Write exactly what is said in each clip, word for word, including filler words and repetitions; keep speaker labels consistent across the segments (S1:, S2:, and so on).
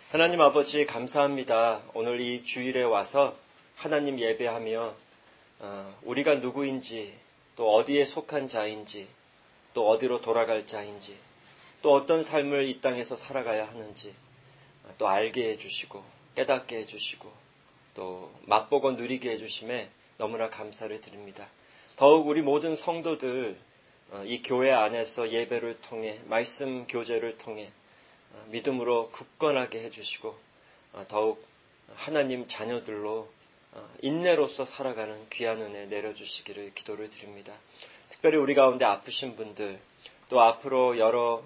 S1: 하나님 아버지 감사합니다. 오늘 이 주일에 와서 하나님 예배하며 우리가 누구인지, 또 어디에 속한 자인지, 또 어디로 돌아갈 자인지, 또 어떤 삶을 이 땅에서 살아가야 하는지 또 알게 해주시고 깨닫게 해주시고 또 맛보고 누리게 해주심에 너무나 감사를 드립니다. 더욱 우리 모든 성도들 이 교회 안에서 예배를 통해 말씀 교제를 통해 믿음으로 굳건하게 해주시고 더욱 하나님 자녀들로 인내로서 살아가는 귀한 은혜 내려주시기를 기도를 드립니다. 특별히 우리 가운데 아프신 분들, 또 앞으로 여러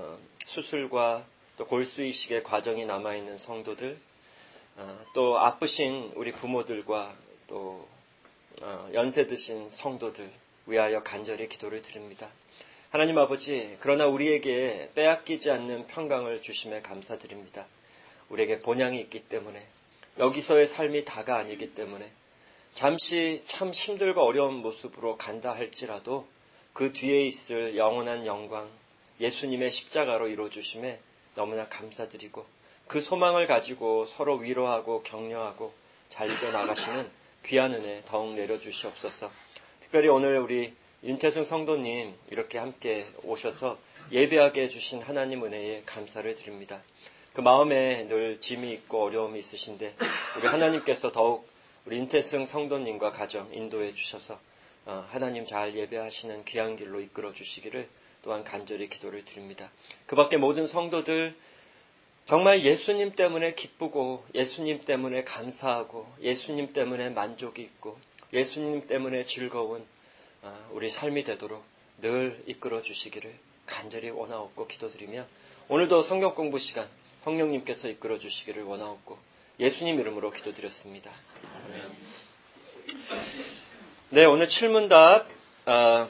S1: 수술과 또 골수이식의 과정이 남아있는 성도들, 또 아프신 우리 부모들과 또 연세 드신 성도들 위하여 간절히 기도를 드립니다. 하나님 아버지, 그러나 우리에게 빼앗기지 않는 평강을 주심에 감사드립니다. 우리에게 본향이 있기 때문에, 여기서의 삶이 다가 아니기 때문에 잠시 참 힘들고 어려운 모습으로 간다 할지라도 그 뒤에 있을 영원한 영광, 예수님의 십자가로 이루어주심에 너무나 감사드리고 그 소망을 가지고 서로 위로하고 격려하고 잘 이겨나가시는 귀한 은혜 더욱 내려주시옵소서. 특별히 오늘 우리 윤태승 성도님 이렇게 함께 오셔서 예배하게 해주신 하나님 은혜에 감사를 드립니다. 그 마음에 늘 짐이 있고 어려움이 있으신데 우리 하나님께서 더욱 우리 윤태승 성도님과 가정 인도해 주셔서 하나님 잘 예배하시는 귀한 길로 이끌어 주시기를 또한 간절히 기도를 드립니다. 그 밖에 모든 성도들 정말 예수님 때문에 기쁘고 예수님 때문에 감사하고 예수님 때문에 만족이 있고 예수님 때문에 즐거운 우리 삶이 되도록 늘 이끌어 주시기를 간절히 원하옵고 기도드리며 오늘도 성경 공부 시간 성령님께서 이끌어 주시기를 원하옵고 예수님 이름으로 기도드렸습니다. 아멘. 네, 오늘 질문답 어,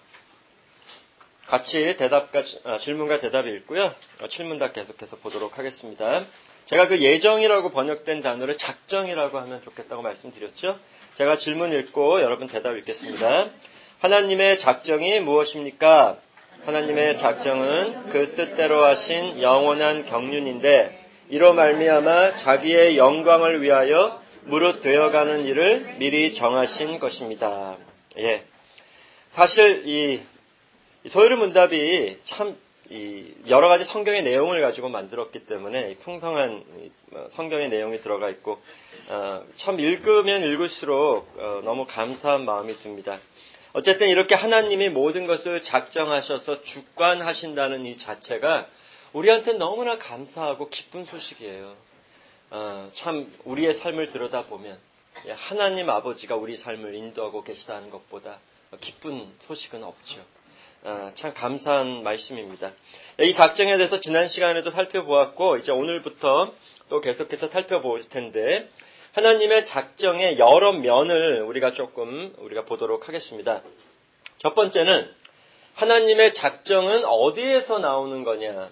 S1: 같이 대답과 어, 질문과 대답이 있고요. 어, 질문답 계속해서 보도록 하겠습니다. 제가 그 예정이라고 번역된 단어를 작정이라고 하면 좋겠다고 말씀드렸죠. 제가 질문 읽고 여러분 대답 읽겠습니다. 하나님의 작정이 무엇입니까? 하나님의 작정은 그 뜻대로 하신 영원한 경륜인데 이로 말미암아 자기의 영광을 위하여 무릇 되어가는 일을 미리 정하신 것입니다. 예, 사실 이 소요리 문답이 참 이 여러 가지 성경의 내용을 가지고 만들었기 때문에 풍성한 성경의 내용이 들어가 있고 어, 참 읽으면 읽을수록 어, 너무 감사한 마음이 듭니다. 어쨌든 이렇게 하나님이 모든 것을 작정하셔서 주관하신다는 이 자체가 우리한테 너무나 감사하고 기쁜 소식이에요. 어, 참 우리의 삶을 들여다보면 하나님 아버지가 우리 삶을 인도하고 계시다는 것보다 기쁜 소식은 없죠. 어, 참 감사한 말씀입니다. 이 작정에 대해서 지난 시간에도 살펴보았고 이제 오늘부터 또 계속해서 살펴볼 텐데 하나님의 작정의 여러 면을 우리가 조금 우리가 보도록 하겠습니다. 첫 번째는 하나님의 작정은 어디에서 나오는 거냐?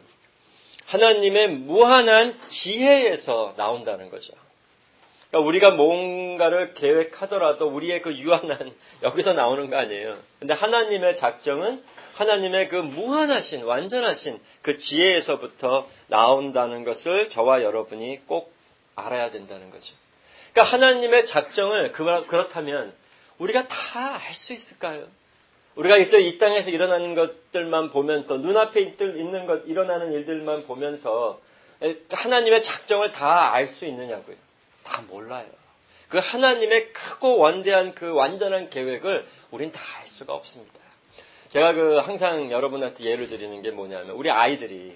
S1: 하나님의 무한한 지혜에서 나온다는 거죠. 그러니까 우리가 뭔가를 계획하더라도 우리의 그 유한한 여기서 나오는 거 아니에요. 근데 하나님의 작정은 하나님의 그 무한하신 완전하신 그 지혜에서부터 나온다는 것을 저와 여러분이 꼭 알아야 된다는 거죠. 그러니까 하나님의 작정을 그렇다면 우리가 다 알 수 있을까요? 우리가 이제 이 땅에서 일어나는 것들만 보면서 눈앞에 있는 것 일어나는 일들만 보면서 하나님의 작정을 다 알 수 있느냐고요? 다 몰라요. 그 하나님의 크고 원대한 그 완전한 계획을 우린 다 알 수가 없습니다. 제가 그 항상 여러분한테 예를 드리는 게 뭐냐면 우리 아이들이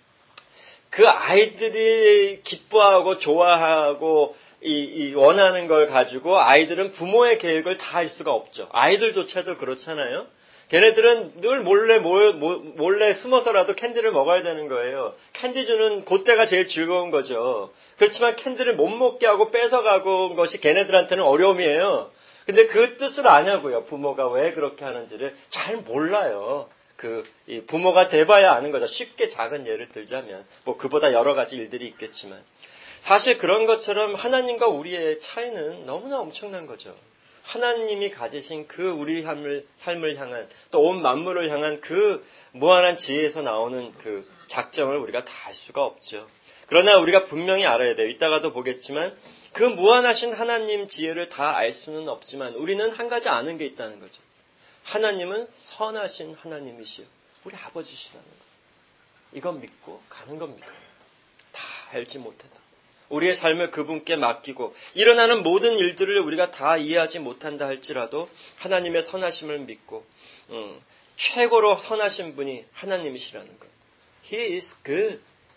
S1: 그 아이들이 기뻐하고 좋아하고 이, 이 원하는 걸 가지고 아이들은 부모의 계획을 다 알 수가 없죠. 아이들조차도 그렇잖아요. 걔네들은 늘 몰래 몰, 몰래 숨어서라도 캔디를 먹어야 되는 거예요. 캔디 주는 그때가 제일 즐거운 거죠. 그렇지만 캔디를 못 먹게 하고 뺏어가고 것이 걔네들한테는 어려움이에요. 근데 그 뜻을 아냐고요. 부모가 왜 그렇게 하는지를 잘 몰라요. 그, 이 부모가 돼봐야 아는 거죠. 쉽게 작은 예를 들자면, 뭐 그보다 여러 가지 일들이 있겠지만. 사실 그런 것처럼 하나님과 우리의 차이는 너무나 엄청난 거죠. 하나님이 가지신 그 우리 삶을, 삶을 향한, 또 온 만물을 향한 그 무한한 지혜에서 나오는 그 작정을 우리가 다 알 수가 없죠. 그러나 우리가 분명히 알아야 돼요. 이따가도 보겠지만 그 무한하신 하나님 지혜를 다 알 수는 없지만 우리는 한 가지 아는 게 있다는 거죠. 하나님은 선하신 하나님이시요 우리 아버지시라는 거. 이건 믿고 가는 겁니다. 다 알지 못해도. 우리의 삶을 그분께 맡기고 일어나는 모든 일들을 우리가 다 이해하지 못한다 할지라도 하나님의 선하심을 믿고 음, 최고로 선하신 분이 하나님이시라는 것. He is good.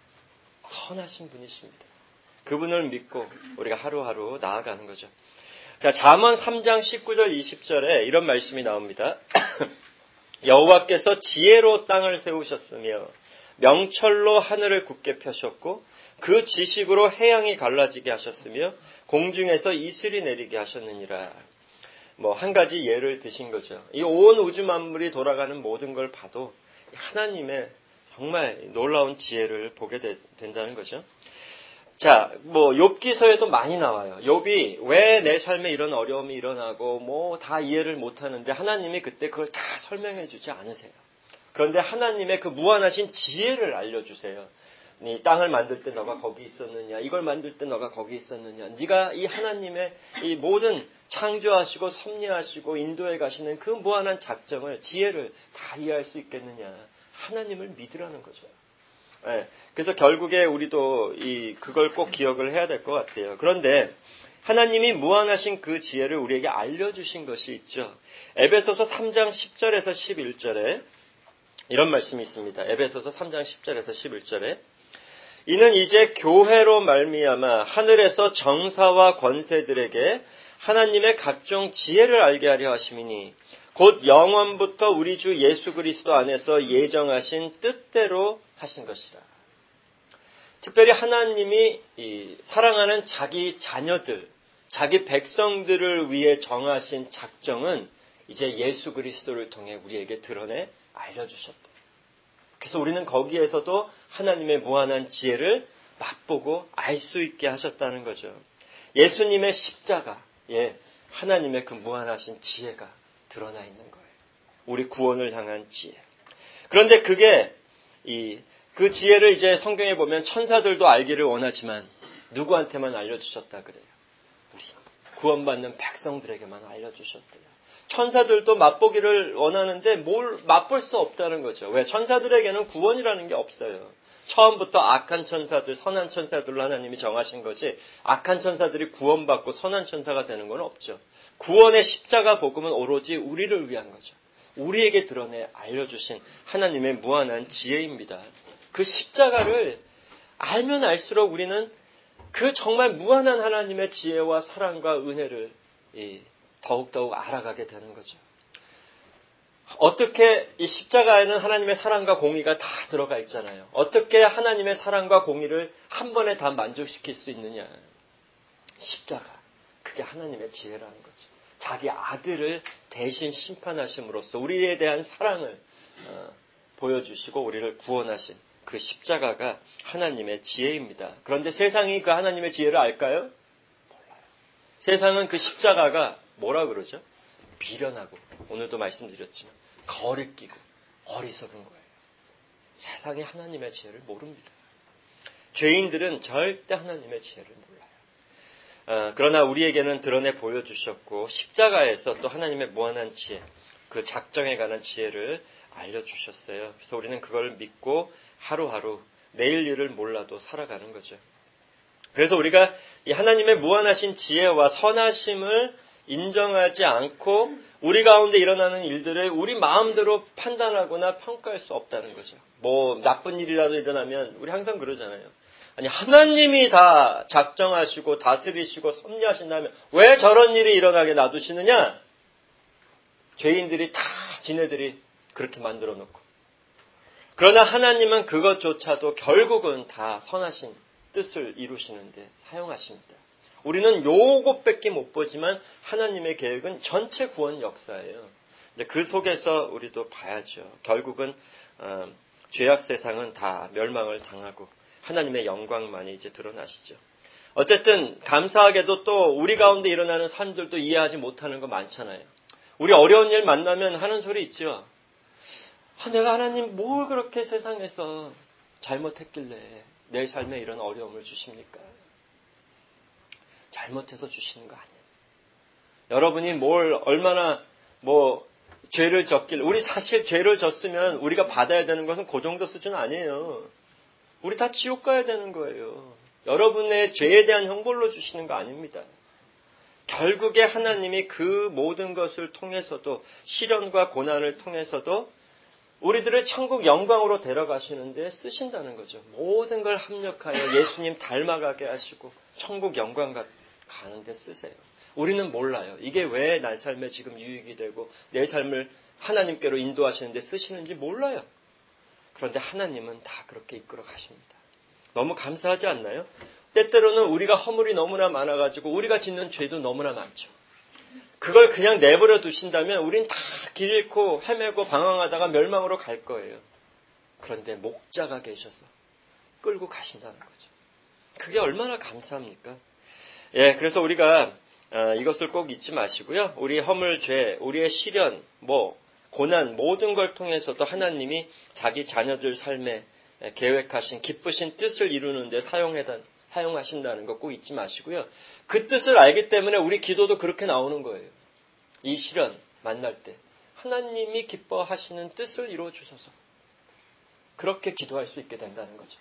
S1: 선하신 분이십니다. 그분을 믿고 우리가 하루하루 나아가는 거죠. 자, 잠언 삼 장 십구 절 이십 절에 이런 말씀이 나옵니다. 여호와께서 지혜로 땅을 세우셨으며 명철로 하늘을 굳게 펴셨고 그 지식으로 해양이 갈라지게 하셨으며 공중에서 이슬이 내리게 하셨느니라. 뭐 한 가지 예를 드신 거죠. 이 온 우주 만물이 돌아가는 모든 걸 봐도 하나님의 정말 놀라운 지혜를 보게 되, 된다는 거죠. 자, 뭐 욥기서에도 많이 나와요. 욥이 왜 내 삶에 이런 어려움이 일어나고 뭐 다 이해를 못하는데 하나님이 그때 그걸 다 설명해 주지 않으세요. 그런데 하나님의 그 무한하신 지혜를 알려주세요. 이 땅을 만들 때 너가 거기 있었느냐, 이걸 만들 때 너가 거기 있었느냐, 네가 이 하나님의 이 모든 창조하시고 섭리하시고 인도해 가시는 그 무한한 작정을, 지혜를 다 이해할 수 있겠느냐. 하나님을 믿으라는 거죠. 네, 그래서 결국에 우리도 이 그걸 꼭 기억을 해야 될 것 같아요. 그런데 하나님이 무한하신 그 지혜를 우리에게 알려주신 것이 있죠. 에베소서 삼 장 십 절에서 십일 절에 이런 말씀이 있습니다. 에베소서 삼 장 십 절에서 십일 절에 이는 이제 교회로 말미암아 하늘에서 정사와 권세들에게 하나님의 각종 지혜를 알게 하려 하심이니 곧 영원부터 우리 주 예수 그리스도 안에서 예정하신 뜻대로 하신 것이라. 특별히 하나님이 이 사랑하는 자기 자녀들, 자기 백성들을 위해 정하신 작정은 이제 예수 그리스도를 통해 우리에게 드러내 알려주셨다. 그래서 우리는 거기에서도 하나님의 무한한 지혜를 맛보고 알 수 있게 하셨다는 거죠. 예수님의 십자가에 하나님의 그 무한하신 지혜가 드러나 있는 거예요. 우리 구원을 향한 지혜. 그런데 그게 이 그 지혜를 이제 성경에 보면 천사들도 알기를 원하지만 누구한테만 알려주셨다 그래요. 우리 구원받는 백성들에게만 알려주셨대요. 천사들도 맛보기를 원하는데 뭘 맛볼 수 없다는 거죠. 왜? 천사들에게는 구원이라는 게 없어요. 처음부터 악한 천사들, 선한 천사들로 하나님이 정하신 거지 악한 천사들이 구원받고 선한 천사가 되는 건 없죠. 구원의 십자가 복음은 오로지 우리를 위한 거죠. 우리에게 드러내 알려주신 하나님의 무한한 지혜입니다. 그 십자가를 알면 알수록 우리는 그 정말 무한한 하나님의 지혜와 사랑과 은혜를 더욱더욱 알아가게 되는 거죠. 어떻게 이 십자가에는 하나님의 사랑과 공의가 다 들어가 있잖아요. 어떻게 하나님의 사랑과 공의를 한 번에 다 만족시킬 수 있느냐. 십자가. 그게 하나님의 지혜라는 거죠. 자기 아들을 대신 심판하심으로써 우리에 대한 사랑을 어, 보여주시고 우리를 구원하신 그 십자가가 하나님의 지혜입니다. 그런데 세상이 그 하나님의 지혜를 알까요? 몰라요. 세상은 그 십자가가 뭐라 그러죠? 미련하고 오늘도 말씀드렸지만 거리끼고 어리석은 거예요. 세상이 하나님의 지혜를 모릅니다. 죄인들은 절대 하나님의 지혜를 몰라요. 어, 그러나 우리에게는 드러내 보여주셨고 십자가에서 또 하나님의 무한한 지혜, 그 작정에 관한 지혜를 알려주셨어요. 그래서 우리는 그걸 믿고 하루하루 내일 일을 몰라도 살아가는 거죠. 그래서 우리가 이 하나님의 무한하신 지혜와 선하심을 인정하지 않고 우리 가운데 일어나는 일들을 우리 마음대로 판단하거나 평가할 수 없다는 거죠. 뭐 나쁜 일이라도 일어나면 우리 항상 그러잖아요. 아니 하나님이 다 작정하시고 다스리시고 섭리하신다면 왜 저런 일이 일어나게 놔두시느냐? 죄인들이 다 지네들이 그렇게 만들어 놓고. 그러나 하나님은 그것조차도 결국은 다 선하신 뜻을 이루시는데 사용하십니다. 우리는 요것밖에 못 보지만 하나님의 계획은 전체 구원 역사예요. 이제 그 속에서 우리도 봐야죠. 결국은 어, 죄악 세상은 다 멸망을 당하고 하나님의 영광만이 이제 드러나시죠. 어쨌든 감사하게도 또 우리 가운데 일어나는 삶들도 이해하지 못하는 거 많잖아요. 우리 어려운 일 만나면 하는 소리 있죠. 아, 내가 하나님 뭘 그렇게 세상에서 잘못했길래 내 삶에 이런 어려움을 주십니까? 잘못해서 주시는 거 아니에요. 여러분이 뭘 얼마나 뭐 죄를 졌길, 우리 사실 죄를 졌으면 우리가 받아야 되는 것은 그 정도 수준 아니에요. 우리 다 지옥 가야 되는 거예요. 여러분의 죄에 대한 형벌로 주시는 거 아닙니다. 결국에 하나님이 그 모든 것을 통해서도, 시련과 고난을 통해서도 우리들을 천국 영광으로 데려가시는데 쓰신다는 거죠. 모든 걸 합력하여 예수님 닮아가게 하시고 천국 영광 가는데 쓰세요. 우리는 몰라요. 이게 왜 내 삶에 지금 유익이 되고 내 삶을 하나님께로 인도하시는데 쓰시는지 몰라요. 그런데 하나님은 다 그렇게 이끌어 가십니다. 너무 감사하지 않나요? 때때로는 우리가 허물이 너무나 많아가지고 우리가 짓는 죄도 너무나 많죠. 그걸 그냥 내버려 두신다면 우린 다 길 잃고 헤매고 방황하다가 멸망으로 갈 거예요. 그런데 목자가 계셔서 끌고 가신다는 거죠. 그게 얼마나 감사합니까? 예, 그래서 우리가 이것을 꼭 잊지 마시고요. 우리 허물, 죄, 우리의 시련, 뭐 고난 모든 걸 통해서도 하나님이 자기 자녀들 삶에 계획하신 기쁘신 뜻을 이루는 데 사용해다, 사용하신다는 거 꼭 잊지 마시고요. 그 뜻을 알기 때문에 우리 기도도 그렇게 나오는 거예요. 이 시련 만날 때 하나님이 기뻐하시는 뜻을 이루어 주소서. 그렇게 기도할 수 있게 된다는 거죠.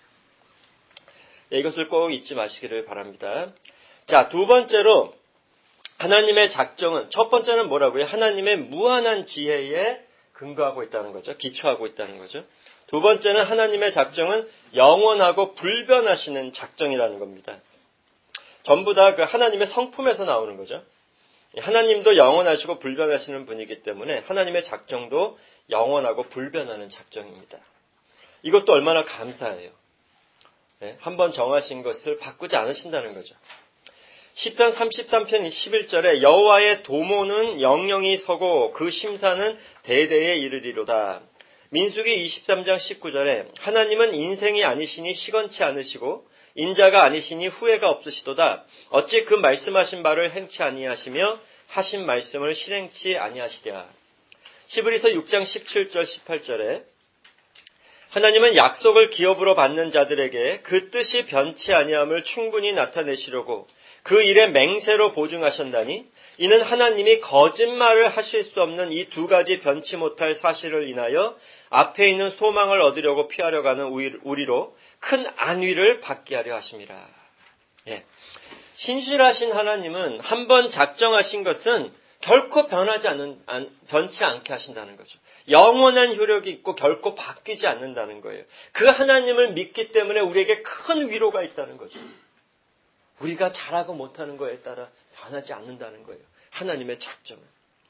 S1: 네, 이것을 꼭 잊지 마시기를 바랍니다. 자, 두 번째로 하나님의 작정은, 첫 번째는 뭐라고요? 하나님의 무한한 지혜에 근거하고 있다는 거죠. 기초하고 있다는 거죠. 두 번째는 하나님의 작정은 영원하고 불변하시는 작정이라는 겁니다. 전부 다 그 하나님의 성품에서 나오는 거죠. 하나님도 영원하시고 불변하시는 분이기 때문에 하나님의 작정도 영원하고 불변하는 작정입니다. 이것도 얼마나 감사해요. 네, 한번 정하신 것을 바꾸지 않으신다는 거죠. 시편 삼십삼 편 십일 절에 여호와의 도모는 영영이 서고 그 심사는 대대에 이르리로다. 민수기 이십삼 장 십구 절에 하나님은 인생이 아니시니 시건치 않으시고 인자가 아니시니 후회가 없으시도다. 어찌 그 말씀하신 바를 행치 아니하시며 하신 말씀을 실행치 아니하시랴. 히브리서 육 장 십칠 절 십팔 절에 하나님은 약속을 기업으로 받는 자들에게 그 뜻이 변치 아니함을 충분히 나타내시려고 그 일에 맹세로 보증하셨다니 이는 하나님이 거짓말을 하실 수 없는 이 두 가지 변치 못할 사실을 인하여 앞에 있는 소망을 얻으려고 피하려 가는 우리로 큰 안위를 받게 하려 하심이라. 예. 신실하신 하나님은 한번 작정하신 것은 결코 변하지 않는, 안, 변치 않게 하신다는 거죠. 영원한 효력이 있고 결코 바뀌지 않는다는 거예요. 그 하나님을 믿기 때문에 우리에게 큰 위로가 있다는 거죠. 우리가 잘하고 못하는 거에 따라 변하지 않는다는 거예요. 하나님의 작정은.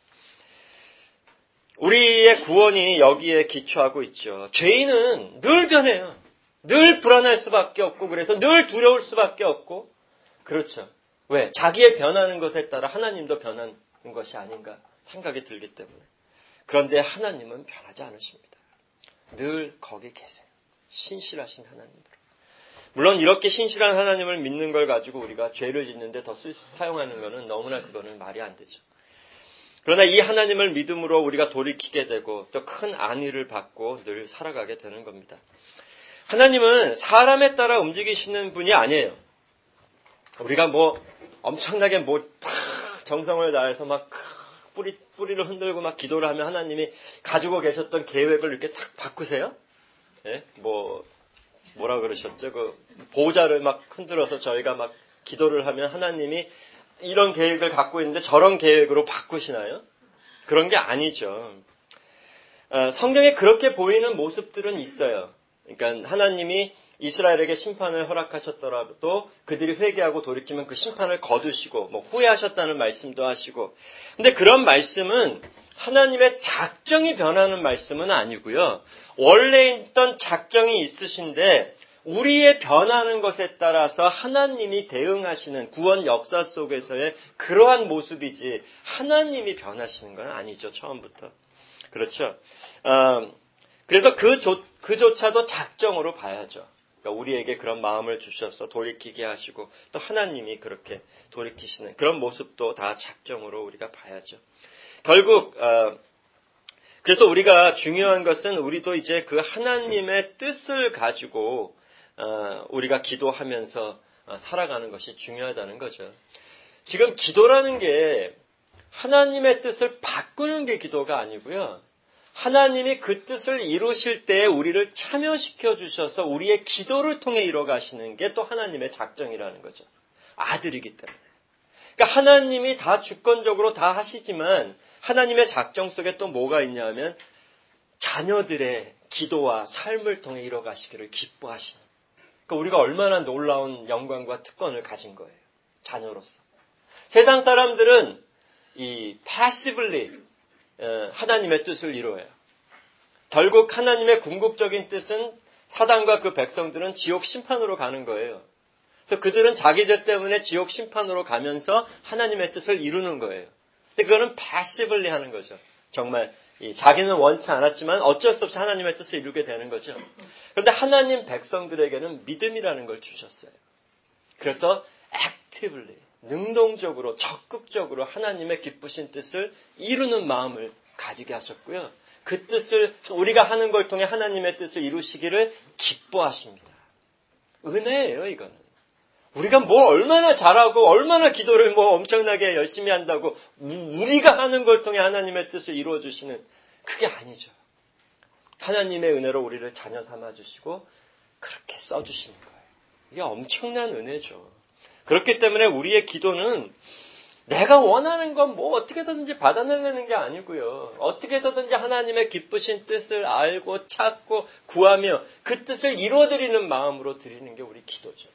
S1: 우리의 구원이 여기에 기초하고 있죠. 죄인은 늘 변해요. 늘 불안할 수밖에 없고 그래서 늘 두려울 수밖에 없고 그렇죠. 왜? 자기의 변하는 것에 따라 하나님도 변하는 것이 아닌가 생각이 들기 때문에. 그런데 하나님은 변하지 않으십니다. 늘 거기 계세요. 신실하신 하나님으로. 물론 이렇게 신실한 하나님을 믿는 걸 가지고 우리가 죄를 짓는데 더 쓸, 사용하는 것은 너무나 그거는 말이 안 되죠. 그러나 이 하나님을 믿음으로 우리가 돌이키게 되고 또 큰 안위를 받고 늘 살아가게 되는 겁니다. 하나님은 사람에 따라 움직이시는 분이 아니에요. 우리가 뭐 엄청나게 뭐 정성을 다해서 막 뿌리, 뿌리를 흔들고 막 기도를 하면 하나님이 가지고 계셨던 계획을 이렇게 싹 바꾸세요? 예? 뭐, 뭐라 그러셨죠? 그 보좌를 막 흔들어서 저희가 막 기도를 하면 하나님이 이런 계획을 갖고 있는데 저런 계획으로 바꾸시나요? 그런 게 아니죠. 어, 성경에 그렇게 보이는 모습들은 있어요. 그러니까 하나님이 이스라엘에게 심판을 허락하셨더라도 그들이 회개하고 돌이키면 그 심판을 거두시고 뭐 후회하셨다는 말씀도 하시고 근데 그런 말씀은 하나님의 작정이 변하는 말씀은 아니고요. 원래 있던 작정이 있으신데 우리의 변하는 것에 따라서 하나님이 대응하시는 구원 역사 속에서의 그러한 모습이지 하나님이 변하시는 건 아니죠. 처음부터. 그렇죠. 어, 그래서 그 조, 그조차도 작정으로 봐야죠. 그러니까 우리에게 그런 마음을 주셔서 돌이키게 하시고 또 하나님이 그렇게 돌이키시는 그런 모습도 다 작정으로 우리가 봐야죠. 결국 어, 그래서 우리가 중요한 것은 우리도 이제 그 하나님의 뜻을 가지고 어, 우리가 기도하면서 어, 살아가는 것이 중요하다는 거죠. 지금 기도라는 게 하나님의 뜻을 바꾸는 게 기도가 아니고요. 하나님이 그 뜻을 이루실 때 우리를 참여시켜 주셔서 우리의 기도를 통해 이뤄가시는 게 또 하나님의 작정이라는 거죠. 아들이기 때문에. 그러니까 하나님이 다 주권적으로 다 하시지만 하나님의 작정 속에 또 뭐가 있냐면 자녀들의 기도와 삶을 통해 이뤄가시기를 기뻐하시는. 그러니까 우리가 얼마나 놀라운 영광과 특권을 가진 거예요. 자녀로서. 세상 사람들은 이 passively 하나님의 뜻을 이루어요. 결국 하나님의 궁극적인 뜻은 사단과 그 백성들은 지옥 심판으로 가는 거예요. 그래서 그들은 자기들 때문에 지옥 심판으로 가면서 하나님의 뜻을 이루는 거예요. 근데 그거는 passively 하는 거죠. 정말 자기는 원치 않았지만 어쩔 수 없이 하나님의 뜻을 이루게 되는 거죠. 그런데 하나님 백성들에게는 믿음이라는 걸 주셨어요. 그래서 actively, 능동적으로, 적극적으로 하나님의 기쁘신 뜻을 이루는 마음을 가지게 하셨고요. 그 뜻을 우리가 하는 걸 통해 하나님의 뜻을 이루시기를 기뻐하십니다. 은혜예요, 이거는. 우리가 뭘 얼마나 잘하고 얼마나 기도를 뭐 엄청나게 열심히 한다고 우리가 하는 걸 통해 하나님의 뜻을 이루어 주시는 그게 아니죠. 하나님의 은혜로 우리를 자녀 삼아 주시고 그렇게 써 주시는 거예요. 이게 엄청난 은혜죠. 그렇기 때문에 우리의 기도는 내가 원하는 건 뭐 어떻게 해서든지 받아내려는 게 아니고요. 어떻게 해서든지 하나님의 기쁘신 뜻을 알고 찾고 구하며 그 뜻을 이루어드리는 마음으로 드리는 게 우리 기도죠.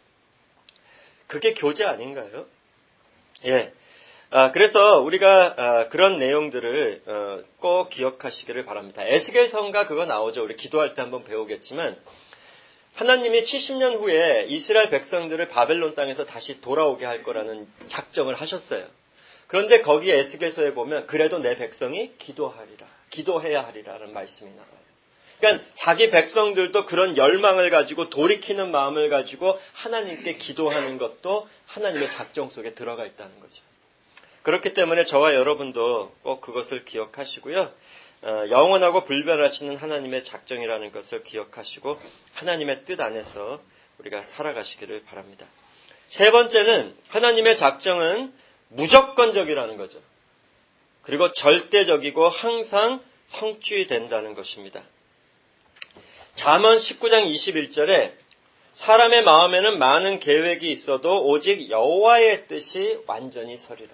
S1: 그게 교제 아닌가요? 예. 아, 그래서 우리가 아, 그런 내용들을 어, 꼭 기억하시기를 바랍니다. 에스겔서인가 그거 나오죠. 우리 기도할 때 한번 배우겠지만 하나님이 칠십 년 후에 이스라엘 백성들을 바벨론 땅에서 다시 돌아오게 할 거라는 작정을 하셨어요. 그런데 거기 에스겔서에 보면 그래도 내 백성이 기도하리라. 기도해야 하리라는 말씀이 나와요. 그러니까 자기 백성들도 그런 열망을 가지고 돌이키는 마음을 가지고 하나님께 기도하는 것도 하나님의 작정 속에 들어가 있다는 거죠. 그렇기 때문에 저와 여러분도 꼭 그것을 기억하시고요. 어, 영원하고 불변하시는 하나님의 작정이라는 것을 기억하시고 하나님의 뜻 안에서 우리가 살아가시기를 바랍니다. 세 번째는 하나님의 작정은 무조건적이라는 거죠. 그리고 절대적이고 항상 성취된다는 것입니다. 잠언 십구 장 이십일 절에 사람의 마음에는 많은 계획이 있어도 오직 여호와의 뜻이 완전히 서리라.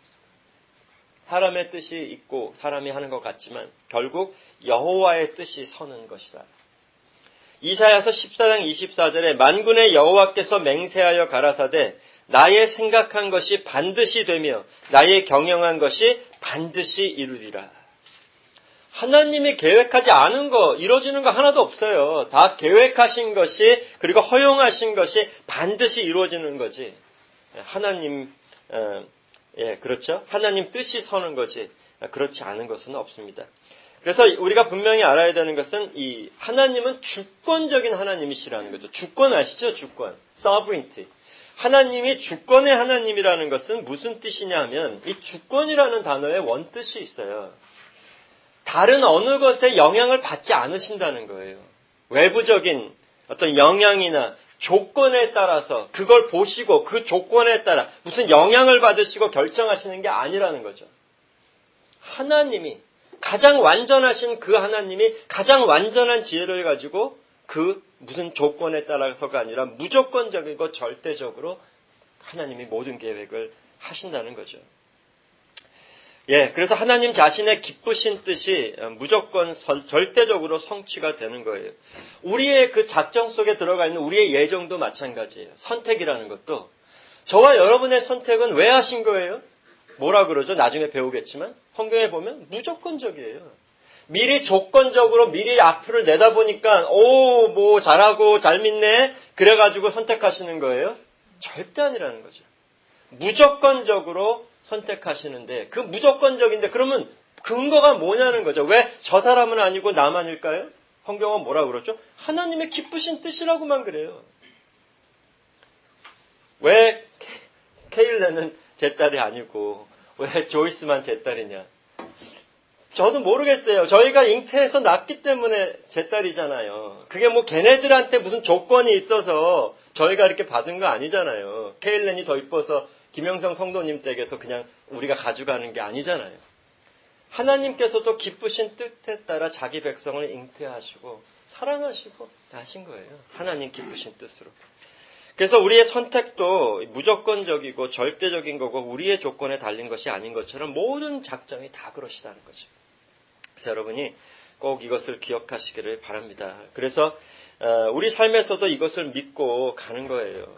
S1: 사람의 뜻이 있고 사람이 하는 것 같지만 결국 여호와의 뜻이 서는 것이다. 이사야서 십사 장 이십사 절에 만군의 여호와께서 맹세하여 가라사대 나의 생각한 것이 반드시 되며 나의 경영한 것이 반드시 이루리라. 하나님이 계획하지 않은 거, 이루어지는 거 하나도 없어요. 다 계획하신 것이 그리고 허용하신 것이 반드시 이루어지는 거지. 하나님, 어, 예, 그렇죠. 하나님 뜻이 서는 거지. 그렇지 않은 것은 없습니다. 그래서 우리가 분명히 알아야 되는 것은 이 하나님은 주권적인 하나님이시라는 거죠. 주권 아시죠? 주권. sovereignty. 하나님이 주권의 하나님이라는 것은 무슨 뜻이냐 하면 이 주권이라는 단어에 원뜻이 있어요. 다른 어느 것에 영향을 받지 않으신다는 거예요. 외부적인 어떤 영향이나 조건에 따라서 그걸 보시고 그 조건에 따라 무슨 영향을 받으시고 결정하시는 게 아니라는 거죠. 하나님이 가장 완전하신 그 하나님이 가장 완전한 지혜를 가지고 그 무슨 조건에 따라서가 아니라 무조건적이고 절대적으로 하나님이 모든 계획을 하신다는 거죠. 예, 그래서 하나님 자신의 기쁘신 뜻이 무조건 절대적으로 성취가 되는 거예요. 우리의 그 작정 속에 들어가 있는 우리의 예정도 마찬가지예요. 선택이라는 것도 저와 여러분의 선택은 왜 하신 거예요? 뭐라 그러죠? 나중에 배우겠지만 성경에 보면 무조건적이에요. 미리 조건적으로 미리 앞을 내다보니까 오, 뭐 잘하고 잘 믿네 그래가지고 선택하시는 거예요? 절대 아니라는 거죠. 무조건적으로 선택하시는데 그 무조건적인데 그러면 근거가 뭐냐는 거죠. 왜 저 사람은 아니고 나만일까요? 성경은 뭐라 그러죠? 하나님의 기쁘신 뜻이라고만 그래요. 왜 케일레는 제 딸이 아니고 왜 조이스만 제 딸이냐? 저도 모르겠어요. 저희가 잉태해서 낳기 때문에 제 딸이잖아요. 그게 뭐 걔네들한테 무슨 조건이 있어서 저희가 이렇게 받은 거 아니잖아요. 케일렌이 더 이뻐서 김영성 성도님 댁에서 그냥 우리가 가져가는 게 아니잖아요. 하나님께서도 기쁘신 뜻에 따라 자기 백성을 잉태하시고 사랑하시고 하신 거예요. 하나님 기쁘신 뜻으로. 그래서 우리의 선택도 무조건적이고 절대적인 거고 우리의 조건에 달린 것이 아닌 것처럼 모든 작정이 다 그러시다는 거죠. 그래서 여러분이 꼭 이것을 기억하시기를 바랍니다. 그래서 우리 삶에서도 이것을 믿고 가는 거예요.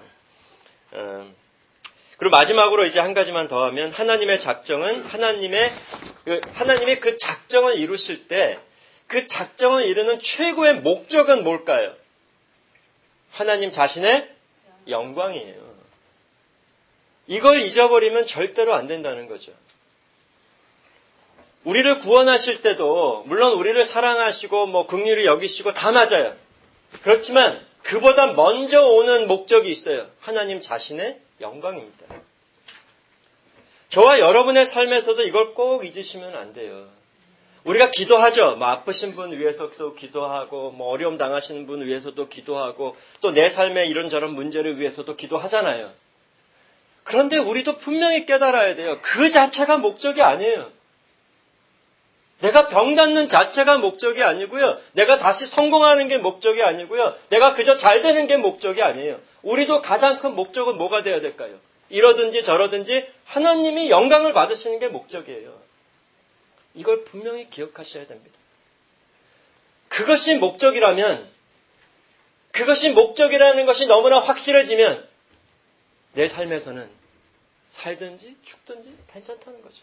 S1: 그리고 마지막으로 이제 한 가지만 더 하면 하나님의 작정은 하나님의 그 하나님의 그 작정을 이루실 때 그 작정을 이루는 최고의 목적은 뭘까요? 하나님 자신의 영광이에요. 이걸 잊어버리면 절대로 안 된다는 거죠. 우리를 구원하실 때도 물론 우리를 사랑하시고 뭐 긍휼히 여기시고 다 맞아요. 그렇지만 그보다 먼저 오는 목적이 있어요. 하나님 자신의 영광입니다. 저와 여러분의 삶에서도 이걸 꼭 잊으시면 안 돼요. 우리가 기도하죠. 뭐 아프신 분 위해서도 기도하고 뭐 어려움 당하시는 분 위해서도 기도하고 또 내 삶의 이런저런 문제를 위해서도 기도하잖아요. 그런데 우리도 분명히 깨달아야 돼요. 그 자체가 목적이 아니에요. 내가 병 낫는 자체가 목적이 아니고요. 내가 다시 성공하는 게 목적이 아니고요. 내가 그저 잘 되는 게 목적이 아니에요. 우리도 가장 큰 목적은 뭐가 되어야 될까요? 이러든지 저러든지 하나님이 영광을 받으시는 게 목적이에요. 이걸 분명히 기억하셔야 됩니다. 그것이 목적이라면, 그것이 목적이라는 것이 너무나 확실해지면 내 삶에서는 살든지 죽든지 괜찮다는 거죠.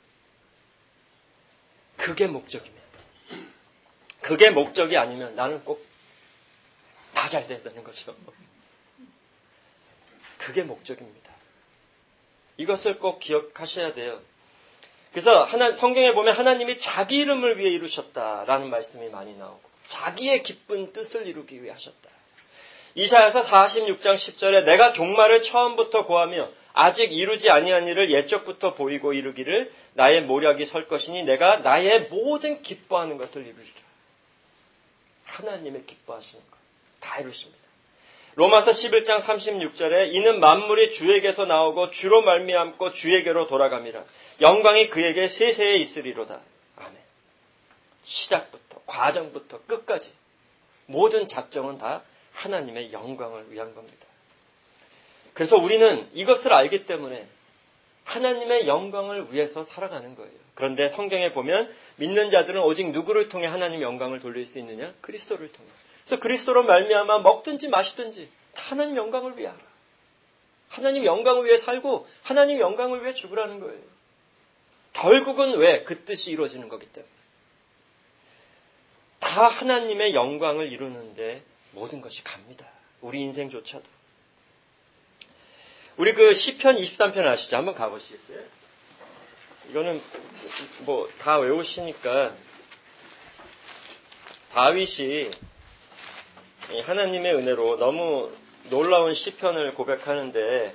S1: 그게 목적이면. 그게 목적이 아니면 나는 꼭 다 잘 돼야 되는 거죠. 그게 목적입니다. 이것을 꼭 기억하셔야 돼요. 그래서 하나, 성경에 보면 하나님이 자기 이름을 위해 이루셨다라는 말씀이 많이 나오고 자기의 기쁜 뜻을 이루기 위해 하셨다. 이사야서 사십육 장 십 절에 내가 종말을 처음부터 고하며 아직 이루지 아니한 일을 옛적부터 보이고 이루기를 나의 모략이 설 것이니 내가 나의 모든 기뻐하는 것을 이루리라. 하나님의 기뻐하시는 것 다 이루십니다. 로마서 십일 장 삼십육 절에 이는 만물이 주에게서 나오고 주로 말미암고 주에게로 돌아감이라. 영광이 그에게 세세에 있으리로다. 아멘. 시작부터 과정부터 끝까지 모든 작정은 다 하나님의 영광을 위한 겁니다. 그래서 우리는 이것을 알기 때문에 하나님의 영광을 위해서 살아가는 거예요. 그런데 성경에 보면 믿는 자들은 오직 누구를 통해 하나님의 영광을 돌릴 수 있느냐? 그리스도를 통해. 그래서 그리스도로 말미암아 먹든지 마시든지 다 하나님 영광을 위하라. 하나님 영광을 위해 살고 하나님 영광을 위해 죽으라는 거예요. 결국은 왜? 그 뜻이 이루어지는 거기 때문에. 다 하나님의 영광을 이루는데 모든 것이 갑니다. 우리 인생조차도. 우리 그 시편 이십삼 편 아시죠? 한번 가보시겠어요? 이거는 뭐 다 외우시니까 다윗이 하나님의 은혜로 너무 놀라운 시편을 고백하는데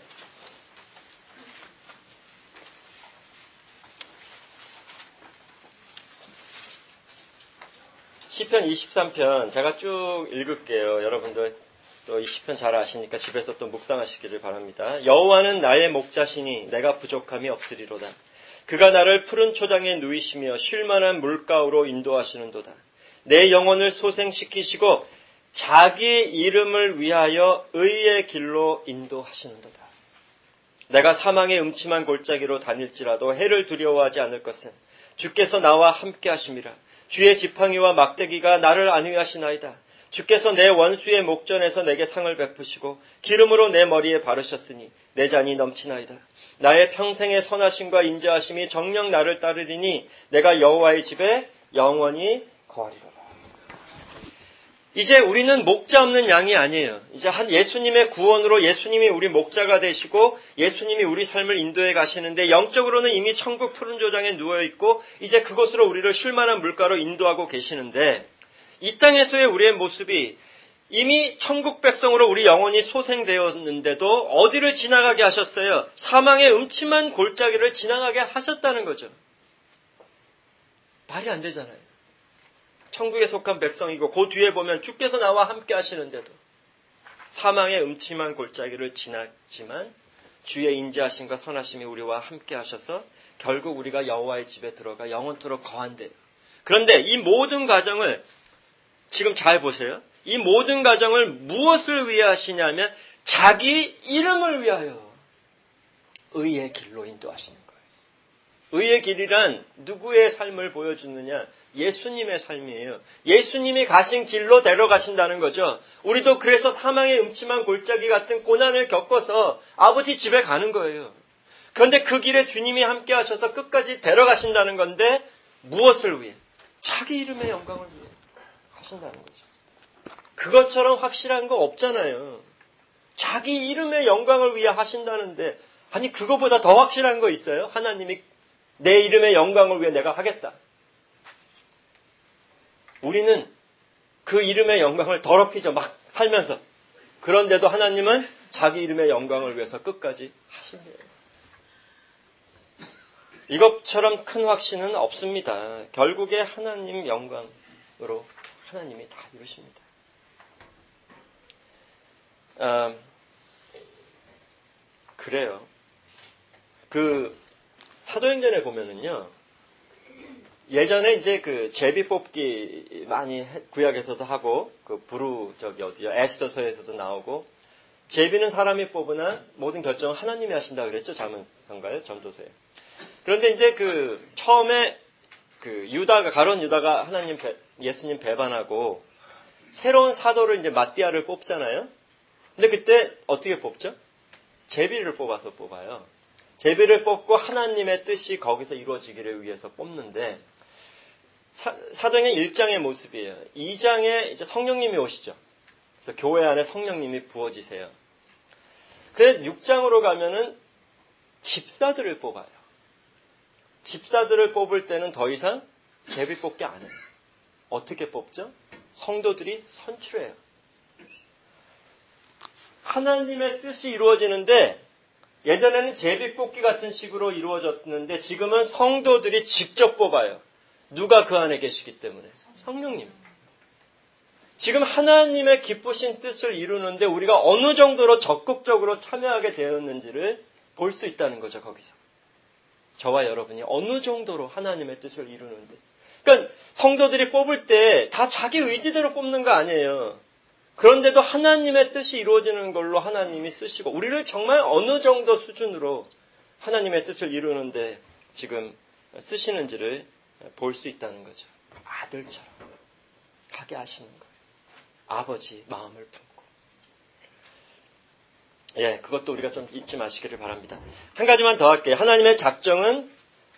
S1: 시편 이십삼 편 제가 쭉 읽을게요. 여러분들 또 이 시편 잘 아시니까 집에서 또 묵상하시기를 바랍니다. 여호와는 나의 목자시니 내가 부족함이 없으리로다. 그가 나를 푸른 초장에 누이시며 쉴만한 물가로 인도하시는도다. 내 영혼을 소생시키시고 자기 이름을 위하여 의의 길로 인도하시는도다. 내가 사망의 음침한 골짜기로 다닐지라도 해를 두려워하지 않을 것은 주께서 나와 함께 하심이라. 주의 지팡이와 막대기가 나를 안위하시나이다. 주께서 내 원수의 목전에서 내게 상을 베푸시고 기름으로 내 머리에 바르셨으니 내 잔이 넘치나이다. 나의 평생의 선하심과 인자하심이 정녕 나를 따르리니 내가 여호와의 집에 영원히 거하리로다. 이제 우리는 목자 없는 양이 아니에요. 이제 한 예수님의 구원으로 예수님이 우리 목자가 되시고 예수님이 우리 삶을 인도해 가시는데 영적으로는 이미 천국 푸른 조장에 누워있고 이제 그곳으로 우리를 쉴만한 물가로 인도하고 계시는데 이 땅에서의 우리의 모습이 이미 천국 백성으로 우리 영혼이 소생되었는데도 어디를 지나가게 하셨어요? 사망의 음침한 골짜기를 지나가게 하셨다는 거죠. 말이 안 되잖아요. 천국에 속한 백성이고 그 뒤에 보면 주께서 나와 함께 하시는데도 사망의 음침한 골짜기를 지났지만 주의 인자하심과 선하심이 우리와 함께 하셔서 결국 우리가 여호와의 집에 들어가 영원토록 거한대요. 그런데 이 모든 과정을 지금 잘 보세요. 이 모든 과정을 무엇을 위해 하시냐면 자기 이름을 위하여 의의 길로 인도하시는 거예요. 의의 길이란 누구의 삶을 보여주느냐? 예수님의 삶이에요. 예수님이 가신 길로 데려가신다는 거죠. 우리도 그래서 사망의 음침한 골짜기 같은 고난을 겪어서 아버지 집에 가는 거예요. 그런데 그 길에 주님이 함께 하셔서 끝까지 데려가신다는 건데 무엇을 위해? 자기 이름의 영광을 위해 하신다는 거죠. 그것처럼 확실한 거 없잖아요. 자기 이름의 영광을 위해 하신다는데 아니 그거보다 더 확실한 거 있어요? 하나님이 내 이름의 영광을 위해 내가 하겠다. 우리는 그 이름의 영광을 더럽히죠. 막 살면서. 그런데도 하나님은 자기 이름의 영광을 위해서 끝까지 하십니다. 이것처럼 큰 확신은 없습니다. 결국에 하나님 영광으로 하나님이 다 이루십니다. 아, 그래요. 그 사도행전에 보면은요. 예전에 이제 그 제비 뽑기 많이 구약에서도 하고 그 부루 저기 어디요 에스더서에서도 나오고 제비는 사람이 뽑으나 모든 결정은 하나님이 하신다 그랬죠. 잠언서인가요? 전도서에. 그런데 이제 그 처음에 그 유다가 가론 유다가 하나님 배, 예수님 배반하고 새로운 사도를 이제 마띠아를 뽑잖아요. 근데 그때 어떻게 뽑죠? 제비를 뽑아서 뽑아요. 제비를 뽑고 하나님의 뜻이 거기서 이루어지기를 위해서 뽑는데 사, 사도행전 일 장의 모습이에요. 이 장에 이제 성령님이 오시죠. 그래서 교회 안에 성령님이 부어지세요. 그래서 육 장으로 가면은 집사들을 뽑아요. 집사들을 뽑을 때는 더 이상 제비 뽑기 안 해요. 어떻게 뽑죠? 성도들이 선출해요. 하나님의 뜻이 이루어지는데 예전에는 제비 뽑기 같은 식으로 이루어졌는데 지금은 성도들이 직접 뽑아요. 누가 그 안에 계시기 때문에. 성령님. 지금 하나님의 기쁘신 뜻을 이루는데 우리가 어느 정도로 적극적으로 참여하게 되었는지를 볼 수 있다는 거죠. 거기서. 저와 여러분이 어느 정도로 하나님의 뜻을 이루는데. 그러니까 성도들이 뽑을 때 다 자기 의지대로 뽑는 거 아니에요. 그런데도 하나님의 뜻이 이루어지는 걸로 하나님이 쓰시고 우리를 정말 어느 정도 수준으로 하나님의 뜻을 이루는데 지금 쓰시는지를 볼 수 있다는 거죠. 아들처럼 하게 하시는 거예요. 아버지 마음을 품고. 예, 그것도 우리가 좀 잊지 마시기를 바랍니다. 한 가지만 더 할게요. 하나님의 작정은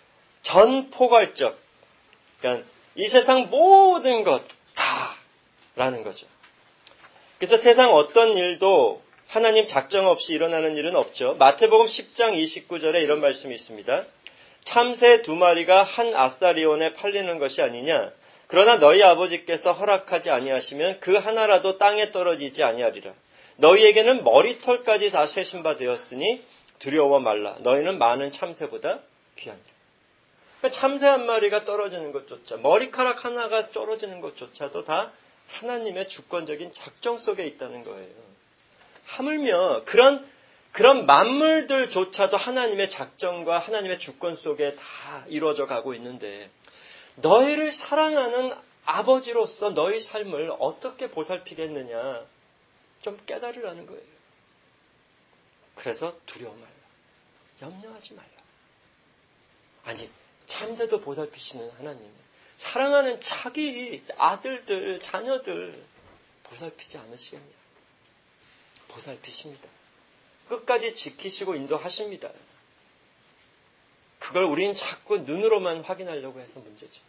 S1: 전포괄적. 그러니까 이 세상 모든 것 다라는 거죠. 그래서 세상 어떤 일도 하나님 작정 없이 일어나는 일은 없죠. 마태복음 십 장 이십구 절에 이런 말씀이 있습니다. 참새 두 마리가 한 아사리온에 팔리는 것이 아니냐. 그러나 너희 아버지께서 허락하지 아니하시면 그 하나라도 땅에 떨어지지 아니하리라. 너희에게는 머리털까지 다 세신 바 되었으니 두려워 말라. 너희는 많은 참새보다 귀하니라. 그러니까 참새 한 마리가 떨어지는 것조차 머리카락 하나가 떨어지는 것조차도 다 하나님의 주권적인 작정 속에 있다는 거예요. 하물며 그런 그런 만물들조차도 하나님의 작정과 하나님의 주권 속에 다 이루어져 가고 있는데 너희를 사랑하는 아버지로서 너희 삶을 어떻게 보살피겠느냐 좀 깨달으라는 거예요. 그래서 두려워 말라. 염려하지 말라. 아니 참새도 보살피시는 하나님 사랑하는 자기 아들들, 자녀들 보살피지 않으시겠냐? 보살피십니다. 끝까지 지키시고 인도하십니다. 그걸 우리는 자꾸 눈으로만 확인하려고 해서 문제죠.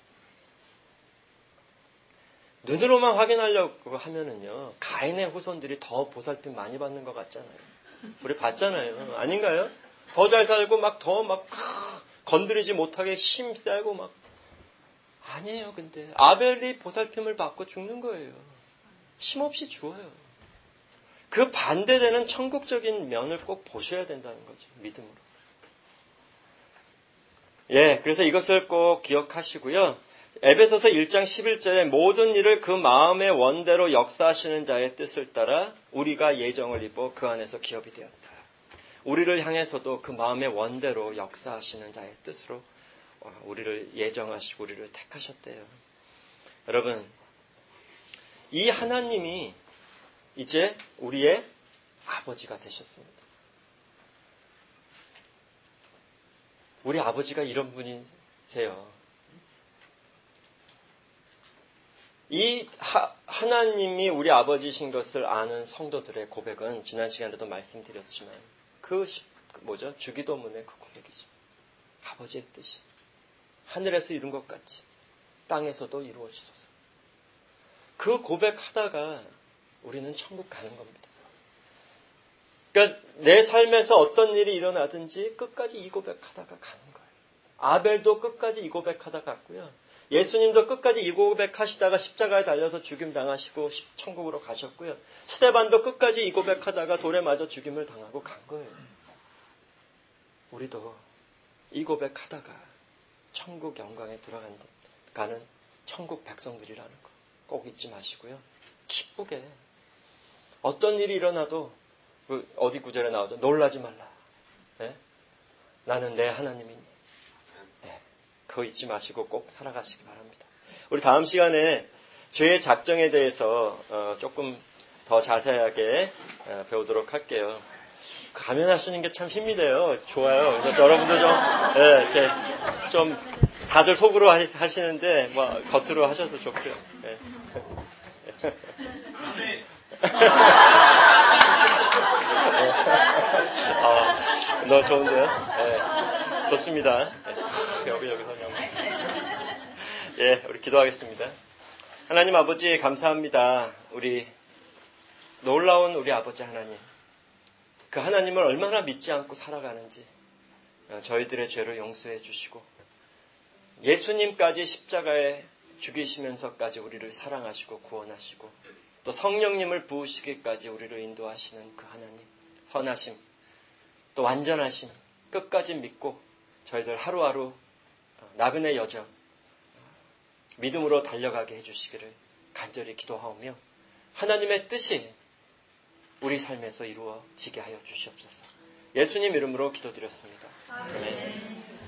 S1: 눈으로만 확인하려고 하면은요, 가인의 후손들이 더 보살핌 많이 받는 것 같잖아요. 우리 봤잖아요. 아닌가요? 더 잘 살고 막 더 막 건드리지 못하게 힘 세고 막 아니에요. 근데 아벨이 보살핌을 받고 죽는 거예요. 힘없이 죽어요. 그 반대되는 천국적인 면을 꼭 보셔야 된다는 거죠. 믿음으로. 예, 그래서 이것을 꼭 기억하시고요. 에베소서 일 장 십일 절에 모든 일을 그 마음의 원대로 역사하시는 자의 뜻을 따라 우리가 예정을 입어 그 안에서 기업이 되었다. 우리를 향해서도 그 마음의 원대로 역사하시는 자의 뜻으로 우리를 예정하시고 우리를 택하셨대요. 여러분, 이 하나님이 이제 우리의 아버지가 되셨습니다. 우리 아버지가 이런 분이세요. 이 하, 하나님이 우리 아버지신 것을 아는 성도들의 고백은 지난 시간에도 말씀드렸지만 그 뭐죠? 주기도문의 그 고백이죠. 아버지의 뜻이 하늘에서 이룬 것 같이 땅에서도 이루어지소서. 그 고백하다가 우리는 천국 가는 겁니다. 그러니까 내 삶에서 어떤 일이 일어나든지 끝까지 이 고백하다가 가는 거예요. 아벨도 끝까지 이 고백하다가 갔고요. 예수님도 끝까지 이 고백하시다가 십자가에 달려서 죽임 당하시고 천국으로 가셨고요. 스데반도 끝까지 이 고백하다가 돌에 맞아 죽임을 당하고 간 거예요. 우리도 이 고백하다가 천국 영광에 들어가는 천국 백성들이라는 거 꼭 잊지 마시고요. 기쁘게 어떤 일이 일어나도 그 어디 구절에 나오죠. 놀라지 말라. 네? 나는 내 하나님이니. 네. 그거 잊지 마시고 꼭 살아가시기 바랍니다. 우리 다음 시간에 죄의 작정에 대해서 조금 더 자세하게 배우도록 할게요. 가면하시는 게 참 힘이 돼요. 좋아요. 그래서 여러분들 좀 네, 이렇게 좀 다들 속으로 하시는데 뭐 겉으로 하셔도 좋고요. 네. 아, 너무 좋은데요? 네, 좋습니다. 네, 여기, 여기서 그냥. 예, 우리 기도하겠습니다. 하나님 아버지, 감사합니다. 우리, 놀라운 우리 아버지 하나님. 그 하나님을 얼마나 믿지 않고 살아가는지, 저희들의 죄를 용서해 주시고, 예수님까지 십자가에 죽이시면서까지 우리를 사랑하시고 구원하시고, 또 성령님을 부으시기까지 우리를 인도하시는 그 하나님, 선하심, 또 완전하심, 끝까지 믿고 저희들 하루하루 나그네 여정, 믿음으로 달려가게 해주시기를 간절히 기도하오며 하나님의 뜻이 우리 삶에서 이루어지게 하여 주시옵소서. 예수님 이름으로 기도드렸습니다. 아멘.